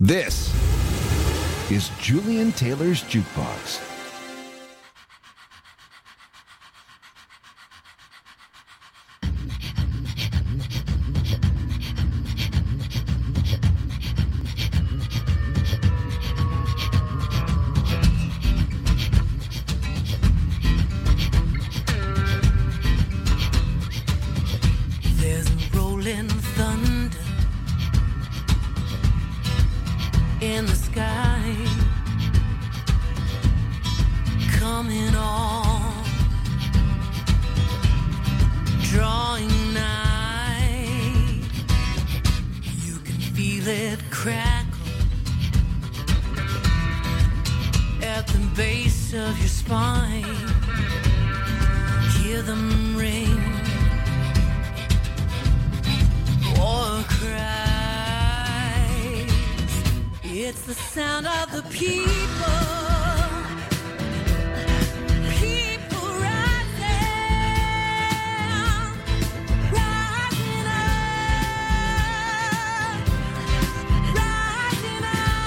This is Julian Taylor's Jukebox. There's a rolling thunder in the sky, coming on, drawing nigh. You can feel it crackle at the base of your spine. Hear them ring, war cries. It's the sound of the people. People rising, rising up, rising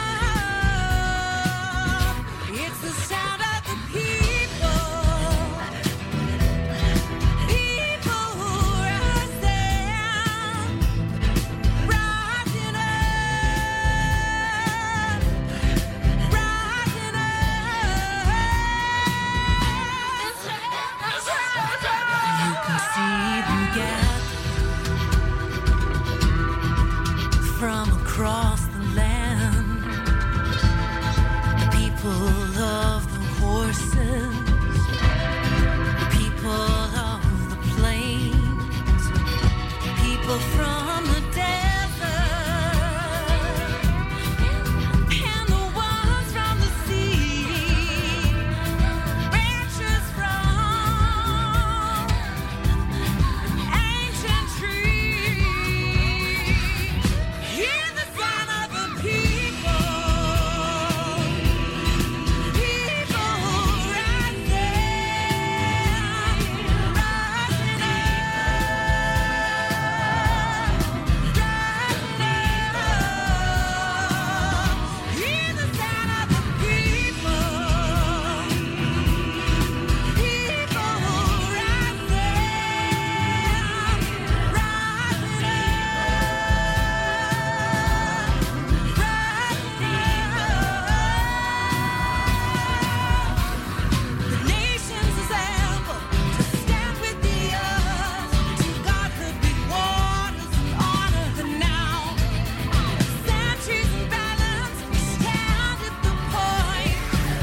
up. It's the sound of the people. People rising, rising up, rising up. You can see them gather from across the land. People of the horses, people of the plains, people from the desert, and the ones from the sea, branches from ancient trees. Hear the sound of the people. People rising, rising up, rising up. Hear the sound of the people. People rising, rising up, rising up. The nations assemble to stand with the earth. To God the big waters and honor the now. Centuries and balance, we stand at the point.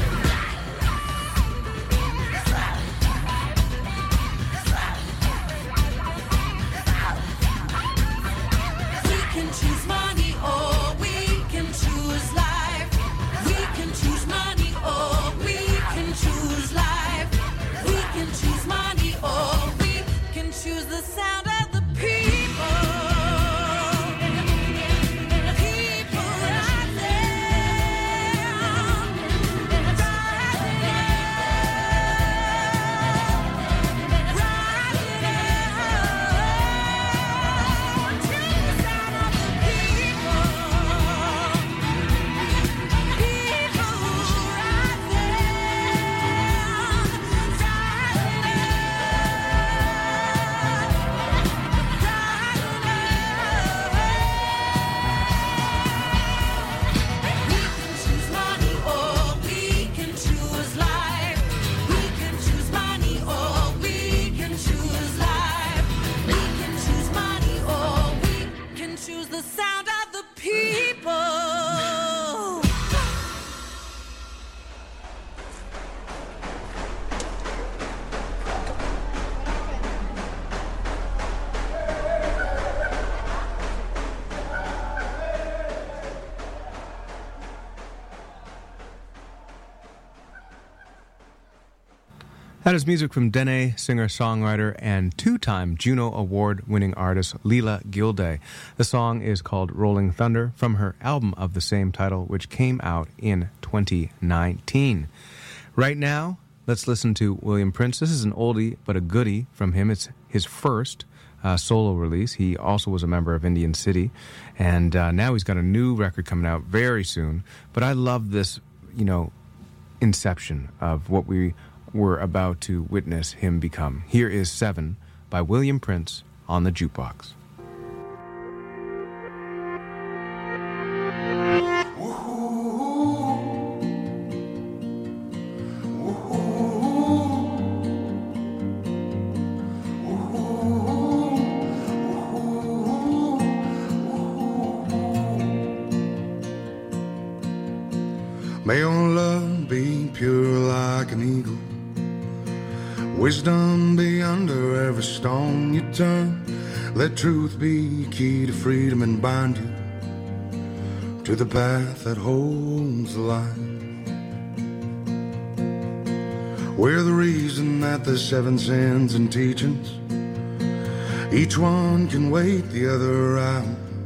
We can choose money or we can choose life. We can choose money or we can choose life. We can choose money or we can choose the sound of the people. People rising, rising up, to the sound of the people. People rising, we can choose money or we can choose life. We can choose money or we can choose life. We can choose money or we can choose the sound of the people. That is music from Dene, singer-songwriter, and two-time Juno Award-winning artist Leela Gilday. The song is called Rolling Thunder from her album of the same title, which came out in 2019. Right now, let's listen to William Prince. This is an oldie but a goodie from him. It's his first, solo release. He also was a member of Indian City, and now he's got a new record coming out very soon. But I love this, inception of what we were about to witness him become. Here is 7 by William Prince on the Jukebox. May your love be pure like an eagle, wisdom be under every stone you turn. Let truth be key to freedom and bind you to the path that holds the light. We're the reason that the 7 sins and teachings, each one can wait the other out.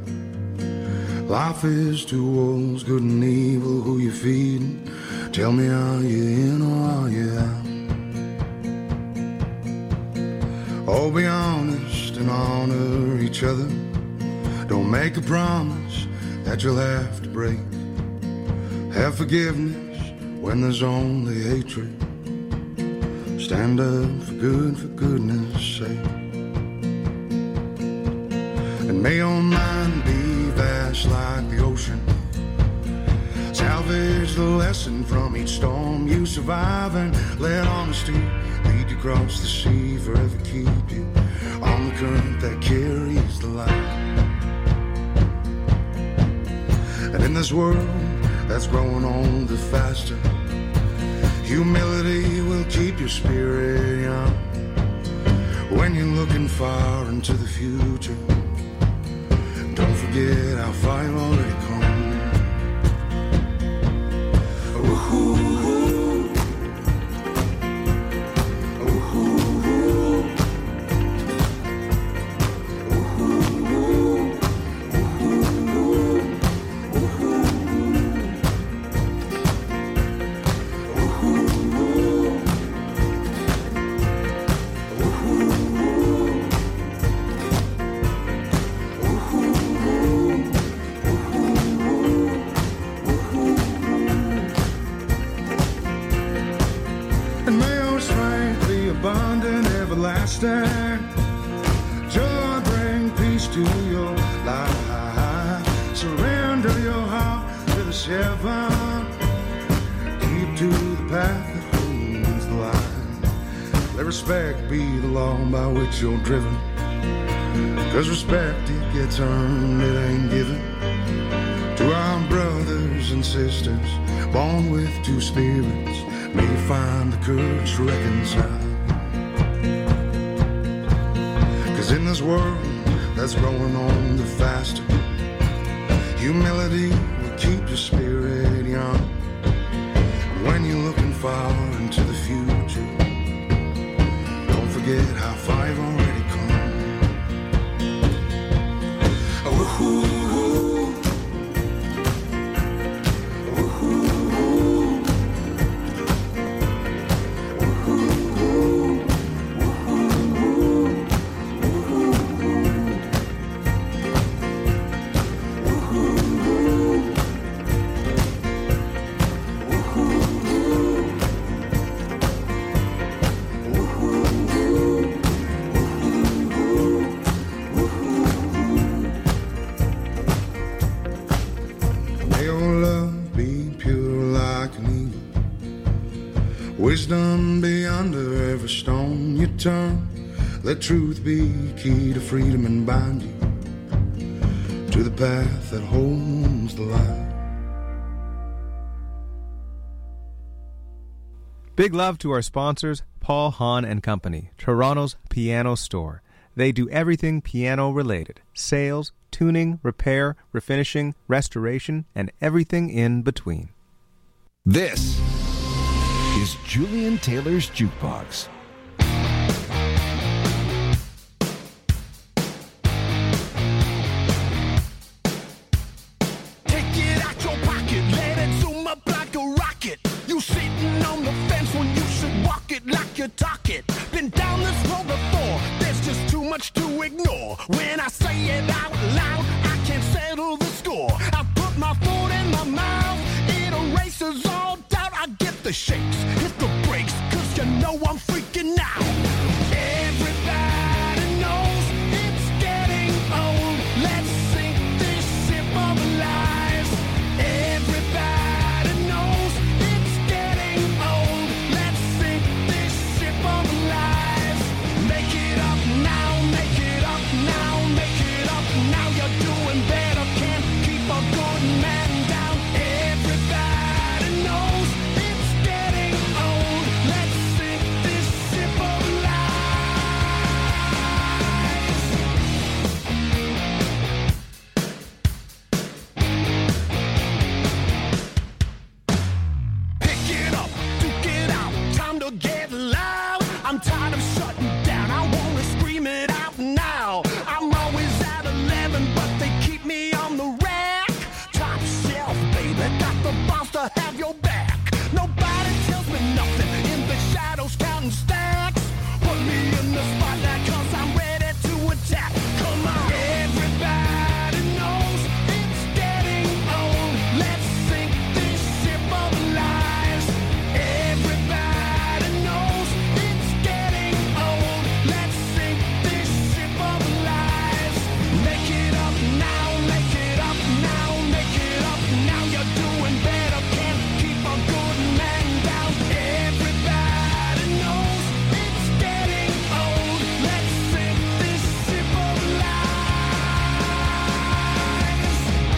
Life is two wolves, good and evil, who you feeding? Tell me, are you in or are you out? Oh, be honest and honor each other. Don't make a promise that you'll have to break. Have forgiveness when there's only hatred. Stand up for goodness sake. And may your mind be vast like the ocean. Salvage the lesson from each storm you survive, and let honesty lead you across the sea, forever keep you on the current that carries the light. And in this world that's growing older faster, humility will keep your spirit young. When you're looking far into the future, don't forget how far you've already come. Ooh-hoo. Joy bring peace to your life. Surrender your heart to the shepherd. Keep to the path that holds the line. Let respect be the law by which you're driven. 'Cause respect, it gets earned, it ain't given. To our brothers and sisters born with 2 spirits, may you find the courage to reconcile. In this world that's growing older faster, humility will keep your spirit young. When you're looking far into the future, don't forget how far you've already come. Ooh-hoo. Wisdom be under every stone you turn. Let truth be key to freedom and bind you to the path that holds the light. Big love to our sponsors, Paul Hahn and Company, Toronto's piano store. They do everything piano related: sales, tuning, repair, refinishing, restoration, and everything in between. This is Julian Taylor's Jukebox. Take it out your pocket, let it zoom up like a rocket. You sitting on the fence when you should walk it like you talk it. Been down this road before, there's just too much to ignore. I get the shakes, hit the brakes, 'cause you know I'm freaking out. Everybody knows it's getting old. Let's sink this ship of lies. Everybody knows it's getting old. Let's sink this ship of lies. Make it up now, make it up now, make it up now. You're doing better, can't keep a good man down. Everybody knows it's getting old. Let's sink this ship of lies. Pick it up, duke it out, time to get loud. I'm tired of shutting down, I wanna scream it out now. I'm always at 11, but they keep me on the rack. Top shelf, baby, got the boss to have your back. Nobody tells me nothing, in the shadows counting stacks. Put me in the spotlight, 'cause I'm ready to attack. Come on, everybody knows it's getting old. Let's sink this ship of lies. Everybody knows it's getting old. Let's sink this ship of lies. Make it up now, make it up now, make it up now. You're doing better, can't keep a good man down. Everybody knows it's getting old. Let's sink this ship of lies.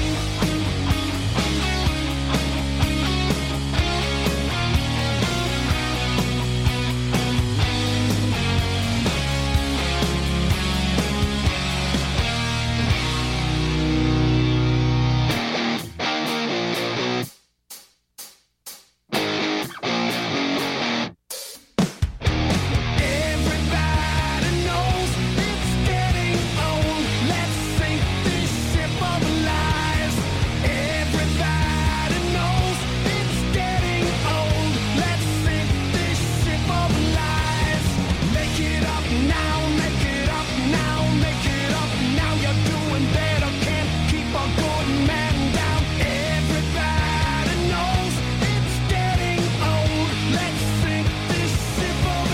Everybody knows it's getting old. Let's sink this ship of lies. Everybody knows it's getting old. Let's sink this ship of lies. Make it up now, make it up now, make it up now. You're doing better, can't keep a good man down. Everybody knows it's getting old. Let's sink this ship of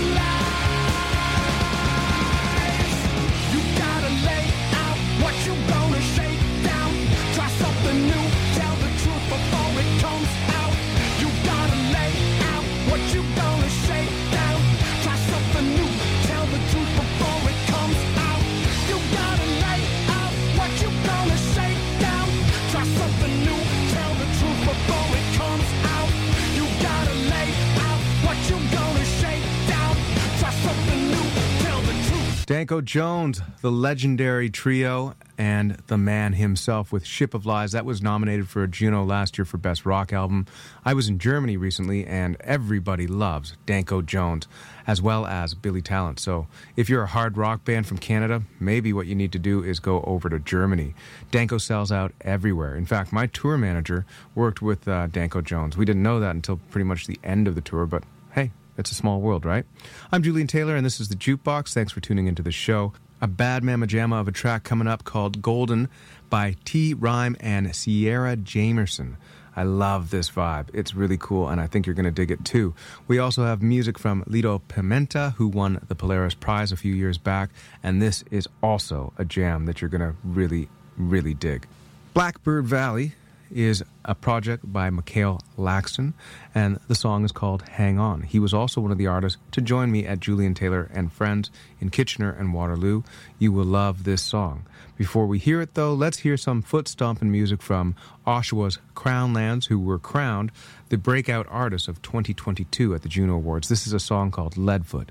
lies. You gotta lay out what you gonna shake down. Try something new, tell the truth before it comes out. You gotta lay out what you gonna shake down. Try something new, tell the truth before it comes out. You gotta lay out what you gonna shake down. Try something new, tell the truth before it comes out. You gotta lay out what you gonna shake down. Try something new, tell the truth. Danko Jones, the legendary trio, and the man himself with Ship of Lies. That was nominated for a Juno last year for Best Rock Album. I was in Germany recently, and everybody loves Danko Jones, as well as Billy Talent. So if you're a hard rock band from Canada, maybe what you need to do is go over to Germany. Danko sells out everywhere. In fact, my tour manager worked with Danko Jones. We didn't know that until pretty much the end of the tour, but hey, it's a small world, right? I'm Julian Taylor, and this is The Jukebox. Thanks for tuning into the show. A bad mamma jamma of a track coming up called Golden by T. Rhyme and Sierra Jamerson. I love this vibe. It's really cool, and I think you're going to dig it too. We also have music from Lido Pimenta, who won the Polaris Prize a few years back, and this is also a jam that you're going to really, really dig. Blackbird Valley is a project by Mikhail Laxton, and the song is called Hang On. He was also one of the artists to join me at Julian Taylor and Friends in Kitchener and Waterloo. You will love this song. Before we hear it, though, let's hear some foot-stomping music from Oshawa's Crownlands, who were crowned the breakout artist of 2022 at the Juno Awards. This is a song called Leadfoot.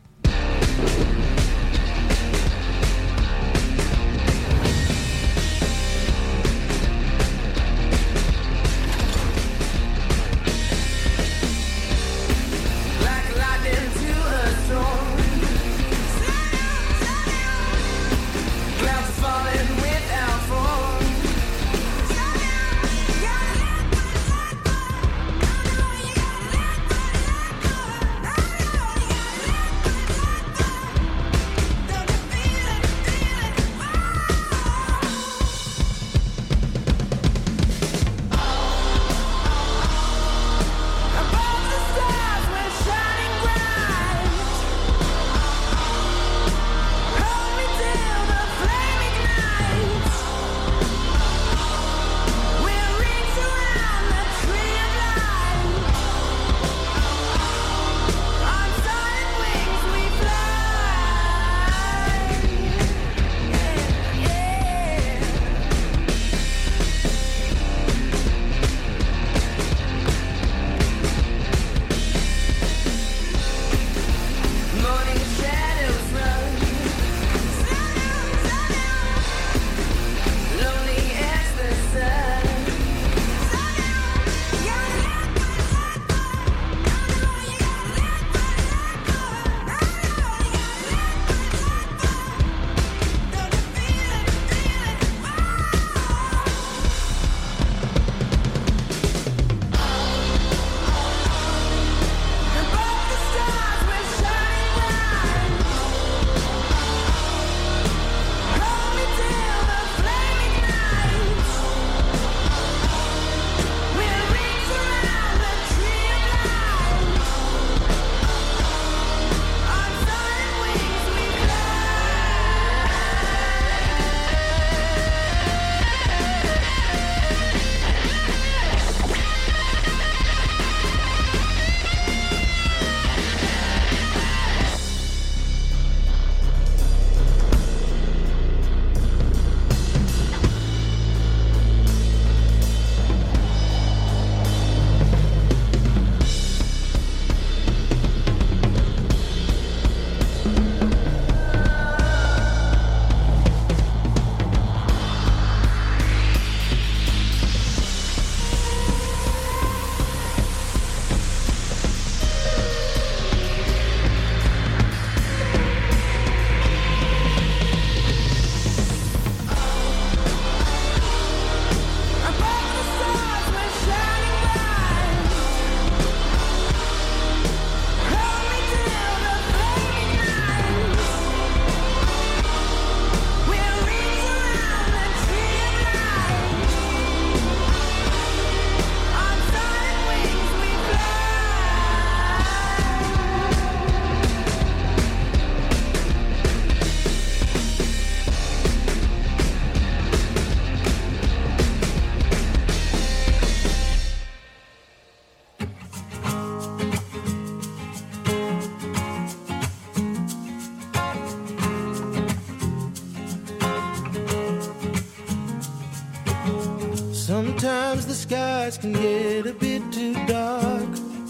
can get a bit too dark.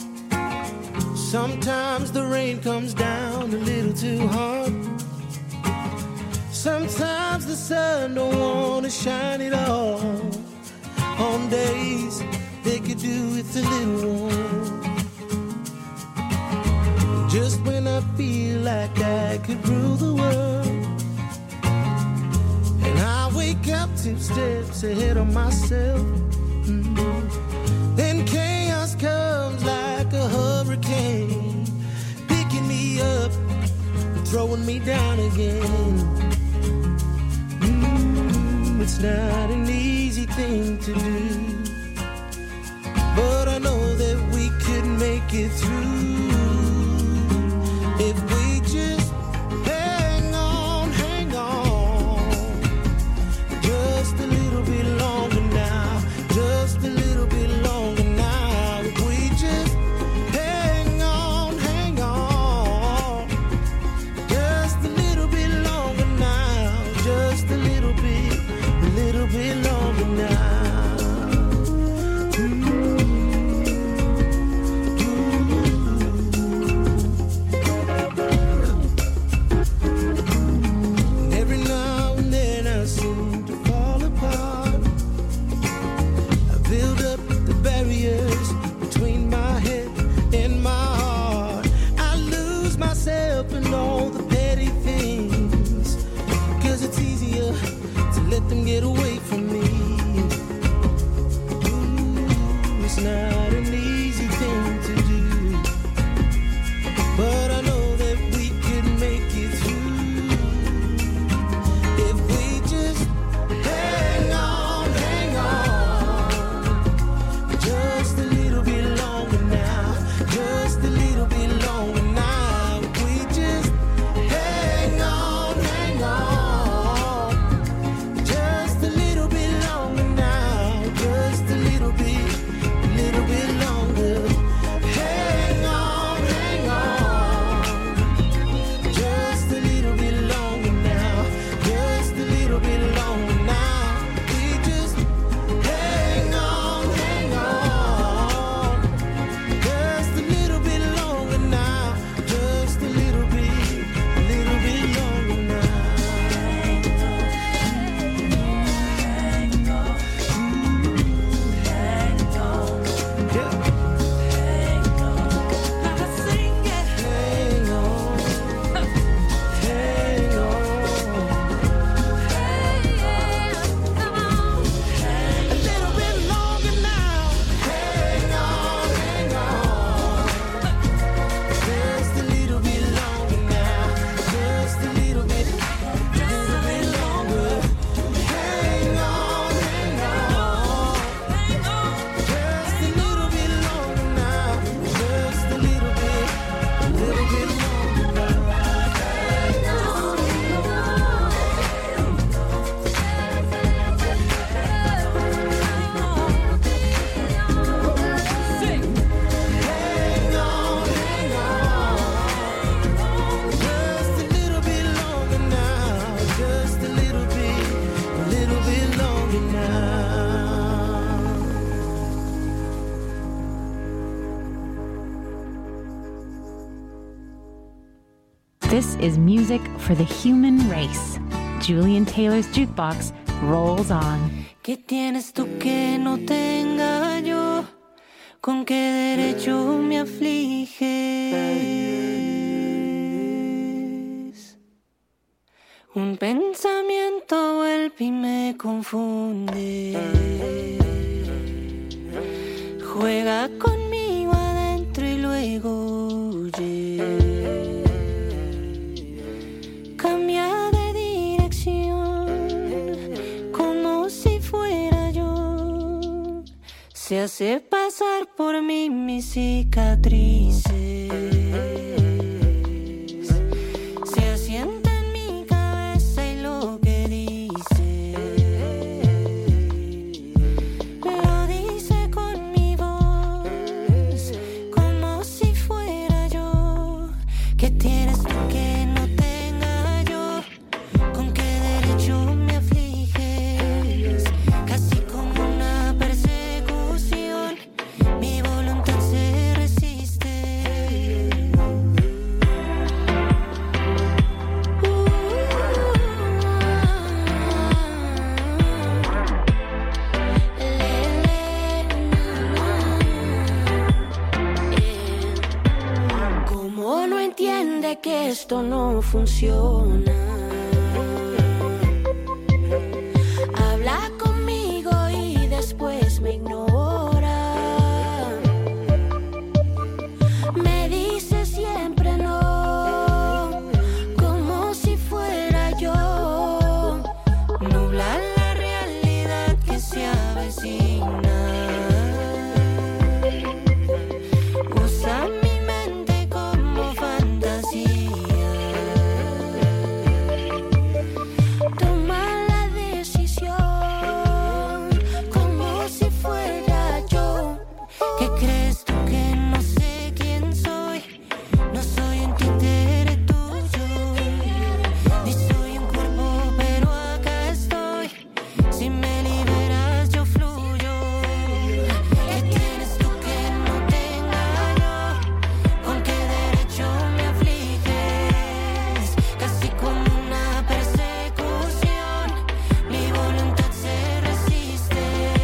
Sometimes the rain comes down a little too hard. Sometimes the sun don't want to shine at all. On days they could do with a little warmth. Just when I feel like I could rule the world, and I wake up 2 steps ahead of myself. Then chaos comes like a hurricane, picking me up and throwing me down again. It's not an easy thing to do, but I know that we could make it through if we just hang on, just a little bit longer now, just a little bit longer now. If we just hang on, just a little bit longer now, just a little bit longer now. Every now and then I seem to fall apart. I build up the barriers between my head and my heart. I lose myself in all the petty things, 'cause it's easier to let them get away from me. It's not an easy thing to do, but I know that we could make it through if we just hang on, just a little bit longer now, just a little bit longer now. If we just hang on, just a little bit longer now, just a little bit longer. Hang on, just a little bit longer now, just a little bit longer now. We just hang on, just a little bit longer now, just a little bit longer now. This is music for the human race. Julian Taylor's Jukebox rolls on. ¿Qué tienes tú que no tenga yo? ¿Con qué derecho me afliges? Un pensamiento vuelve y me confunde. Juega conmigo adentro y luego huye. Cambia de dirección como si fuera yo. Se hace pasar por mí mis cicatrices. Se asienta en mi cabeza y lo que dice lo dice con mi voz, como si fuera yo. ¿Qué tienes tú que no tenga yo? ¿Con qué derecho me afliges? Casi como una persecución. sabe que esto no funciona. Habla conmigo y después me ignora. Me dice siempre no, como si fuera yo. Nubla la realidad que se avecina. Usa mi mente como fantasía. Toma la decisión como si fuera yo. ¿Qué crees tú que no sé quién soy? No soy un títere tuyo, ni soy un cuerpo, pero acá estoy. Si me liberas yo fluyo. ¿Qué tienes tú que no tenga yo? ¿Con qué derecho me afliges? Casi como una persecución, mi voluntad se resiste.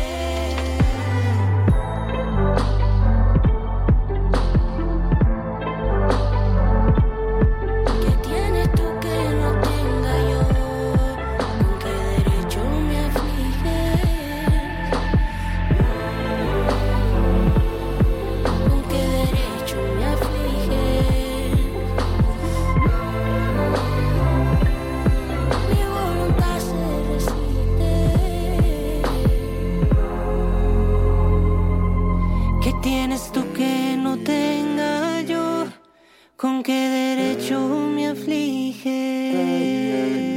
¿Qué tienes tú que no tenga yo? ¿Con qué derecho me afliges? ¿Con qué derecho me afliges? Mi voluntad se resiste. ¿Qué tienes tú que no tenga yo? ¿Con qué derecho me afliges?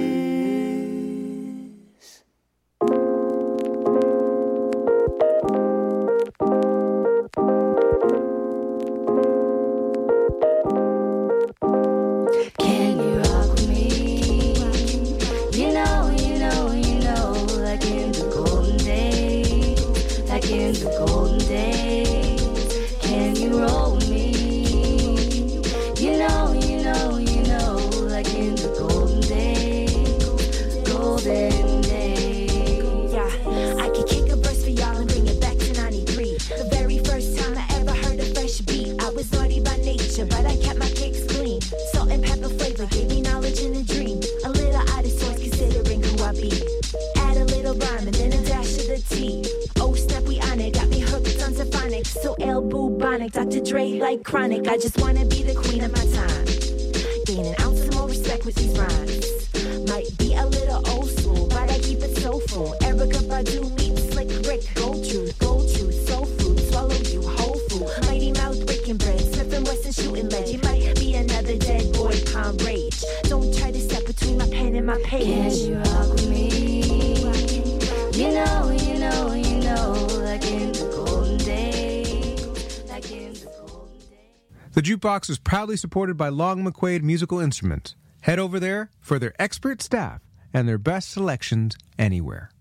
Can you rock with me? You know, like in the golden days, like in the golden days. Can you roll with me? You know, like in the golden days, golden days. Yeah, I could kick a verse for y'all and bring it back to 93. The very first time I ever heard a fresh beat. I was naughty by nature, but I kept my kicks clean. Salt and pepper flavor gave me knowledge in a dream. A little out of sorts considering who I be. Add a little rhyme and then a dash of the tea. Oh snap, we on it, got me hooked on Zephonics. So El Bubonic, Dr. Dre like Chronic. I just wanna be the queen of my time. Gain an ounce of more respect with these rhymes. Might be a little old school, but I keep it soulful. Erykah Badu meets Slick Rick. Gold truth, soul food. Swallow you whole food. Mighty Mouse breaking bread. Smith and Wesson shooting lead. You might be another dead boy, palm rage. Don't try to step between my pen and my page. Can you rock with me? You know, like in the golden days, like in the golden days. The Jukebox is proudly supported by Long McQuaid Musical Instruments. Head over there for their expert staff and their best selections anywhere.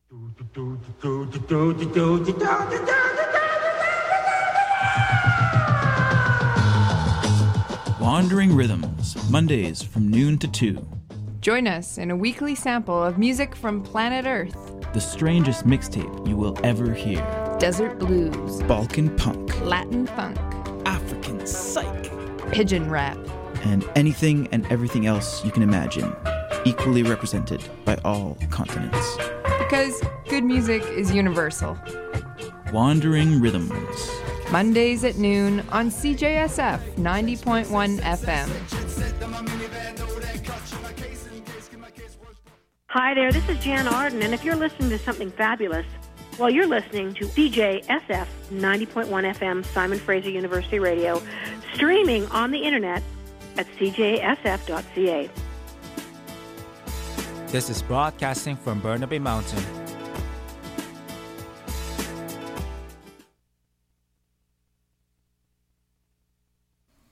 Wandering Rhythms, Mondays from noon to 2. Join us in a weekly sample of music from planet Earth. The strangest mixtape you will ever hear. Desert blues, Balkan punk, Latin funk, African psych, pigeon rap, and anything and everything else you can imagine, equally represented by all continents. because good music is universal. Wandering Rhythms. Mondays at noon on CJSF 90.1 FM. Hi there, this is Jan Arden, and if you're listening to something fabulous, well, you're listening to CJSF 90.1 FM, Simon Fraser University Radio, streaming on the internet at cjsf.ca. This is broadcasting from Burnaby Mountain,